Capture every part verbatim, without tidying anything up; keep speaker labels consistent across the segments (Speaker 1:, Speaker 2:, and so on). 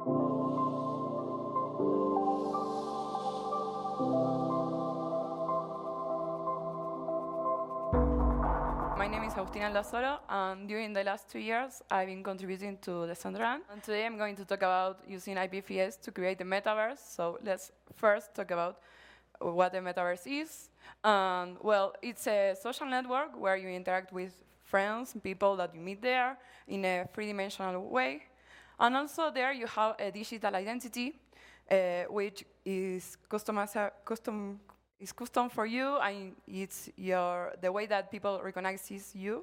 Speaker 1: My name is Agustina Lazoro, and during the last two years, I've been contributing to Decentraland. And today I'm going to talk about using I P F S to create the metaverse. So let's first talk about what the metaverse is. Um, well, it's a social network where you interact with friends, people that you meet there in a three-dimensional way. And also there you have a digital identity, uh, which is customized, custom, is custom for you, and it's your the way that people recognize you.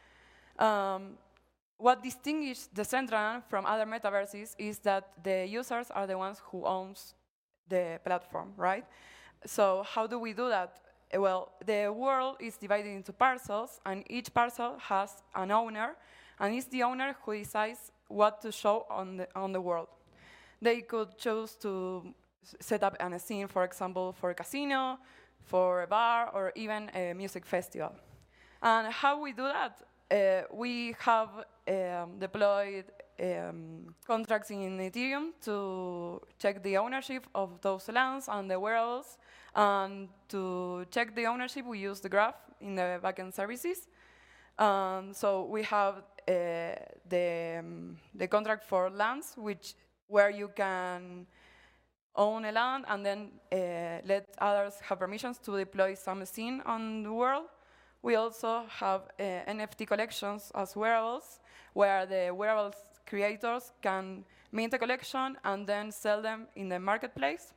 Speaker 1: Um, what distinguishes Decentraland from other metaverses is that the users are the ones who owns the platform, right? So how do we do that? Well, the world is divided into parcels, and each parcel has an owner, and it's the owner who decides what to show on the on the world. They could choose to set up a scene, for example, for a casino, for a bar, or even a music festival. And how we do that? Uh, we have um, deployed um, contracts in Ethereum to check the ownership of those lands and the wearables. And to check the ownership, we use the graph in the backend services. Um, so we have uh, the, um, the contract for lands, which where you can own a land and then uh, let others have permissions to deploy some scene on the world. We also have uh, N F T collections as wearables, where the wearables creators can mint a collection and then sell them in the marketplace.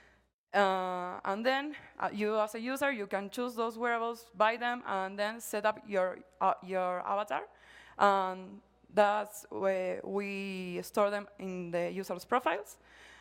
Speaker 1: Uh, and then uh, you, as a user, you can choose those wearables, buy them, and then set up your uh, your avatar. And that's where we store them in the user's profiles.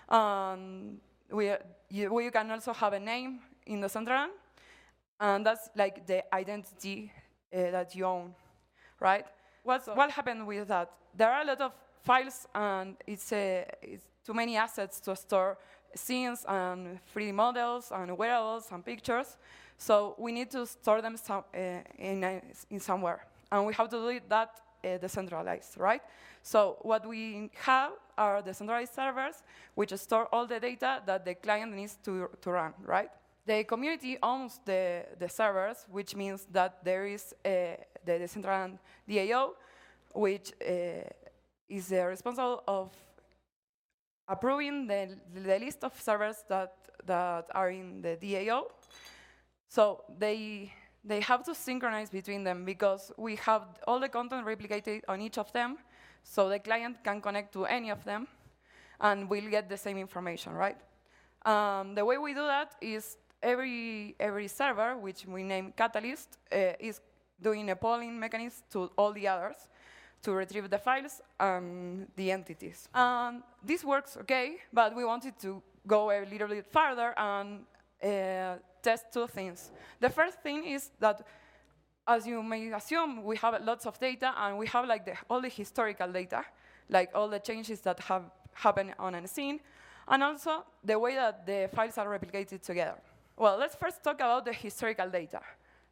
Speaker 1: Um, we, you, we can also have a name in Decentraland, and that's like the identity uh, that you own, right? What's, what happened with that? There are a lot of files, and it's, uh, it's too many assets to store scenes and three D models and wearables and pictures. So we need to store them some, uh, in, a, in somewhere, and we have to do that uh, decentralized, right? So what we have are decentralized servers, which store all the data that the client needs to, to run, right? The community owns the, the servers, which means that there is a, the Decentraland D A O, which uh, is uh, responsible of approving the, the list of servers that, that are in the D A O. So they, they have to synchronize between them because we have all the content replicated on each of them, so the client can connect to any of them, and we'll get the same information, right? Um, the way we do that is every, every server, which we name Catalyst, uh, is doing a polling mechanism to all the others to retrieve the files and the entities. Um, this works okay, but we wanted to go a little bit further and uh, test two things. The first thing is that, as you may assume, we have lots of data, and we have like the, all the historical data, like all the changes that have happened on a scene, and also the way that the files are replicated together. Well, let's first talk about the historical data.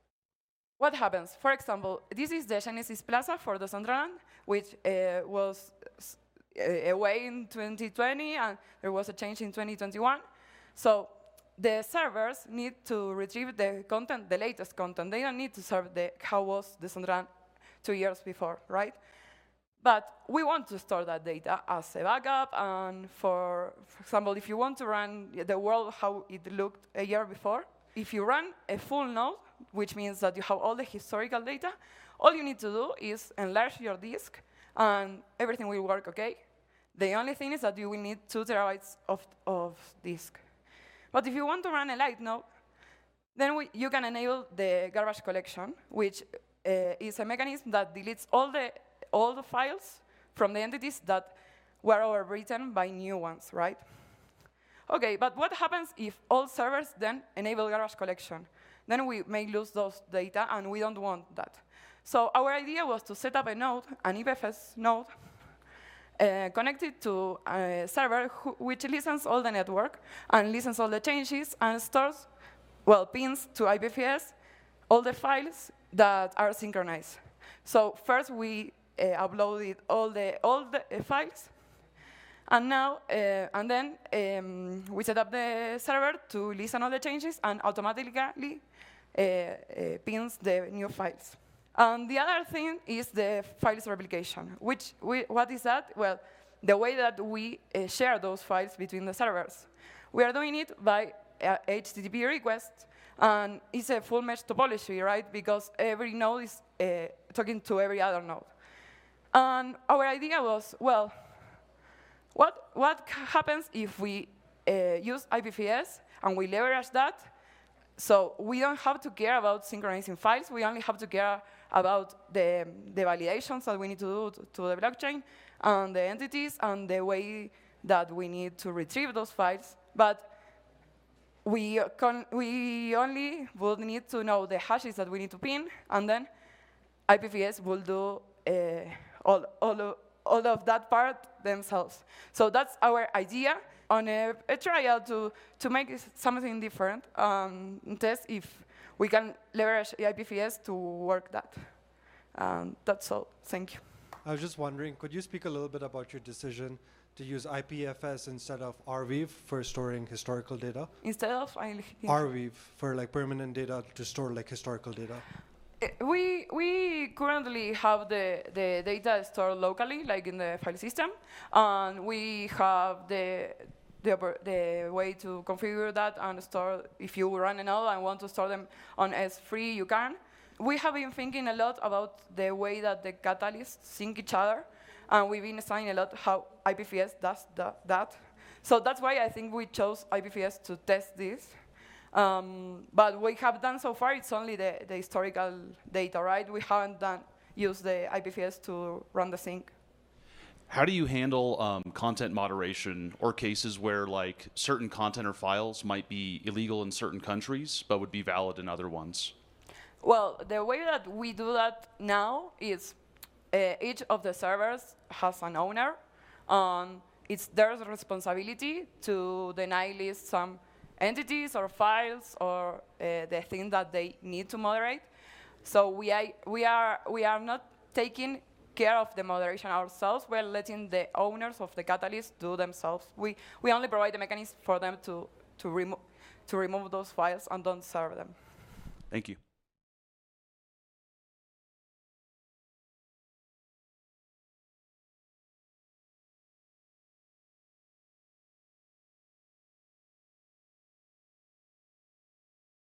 Speaker 1: What happens? For example, this is the Genesis Plaza for Decentraland, which uh, was uh, away in twenty twenty, and there was a change in twenty twenty-one. So the servers need to retrieve the content, the latest content. They don't need to serve the how was Decentraland two years before, right? But we want to store that data as a backup, and for, for example, if you want to run the world how it looked a year before, if you run a full node, which means that you have all the historical data, all you need to do is enlarge your disk, and everything will work okay. The only thing is that you will need two terabytes of, of disk. But if you want to run a light node, then we, you can enable the garbage collection, which uh, is a mechanism that deletes all the all the files from the entities that were overwritten by new ones, right? Okay, but what happens if all servers then enable garbage collection? Then we may lose those data, and we don't want that. So our idea was to set up a node, an I P F S node, uh, connected to a server who, which listens all the network and listens all the changes and stores, well, pins to I P F S all the files that are synchronized. So first we uh, uploaded all the all the uh, files, And now, uh, and then um, we set up the server to listen all the changes and automatically uh, uh, pins the new files. And the other thing is the files replication, which we, what is that? Well, the way that we uh, share those files between the servers. We are doing it by uh, H T T P request, and it's a full mesh topology, right? Because every node is uh, talking to every other node. And our idea was, well, what, what happens if we uh, use I P F S and we leverage that? So we don't have to care about synchronizing files. We only have to care about the, the validations that we need to do to, to the blockchain, and the entities, and the way that we need to retrieve those files. But we, con we only would need to know the hashes that we need to pin, and then I P F S will do uh, all, all, of, all of that part themselves. So that's our idea on a, a trial to, to make something different, um, and test if we can leverage I P F S to work that. Um, that's all. Thank you.
Speaker 2: I was just wondering, could you speak a little bit about your decision to use I P F S instead of Arweave for storing historical data?
Speaker 1: Instead of I yeah.
Speaker 2: Arweave for like permanent data to store like historical data.
Speaker 1: We we currently have the, the data stored locally, like in the file system, and we have the the, the way to configure that and store. If you run a node and want to store them on S three, you can. We have been thinking a lot about the way that the catalysts sync each other, and we've been studying a lot how I P F S does that. that. So that's why I think we chose I P F S to test this. Um, but what we have done so far, it's only the, the historical data, right? We haven't done use the I P F S to run the sync.
Speaker 3: How do you handle um, content moderation or cases where like certain content or files might be illegal in certain countries but would be valid in other ones?
Speaker 1: Well, the way that we do that now is uh, each of the servers has an owner. Um, it's their responsibility to deny list some entities or files or uh, the thing that they need to moderate. So we are, we are, we are not taking care of the moderation ourselves. We're letting the owners of the catalyst do themselves. We, we only provide the mechanism for them to, to, remo to remove those files and don't serve them.
Speaker 3: Thank you.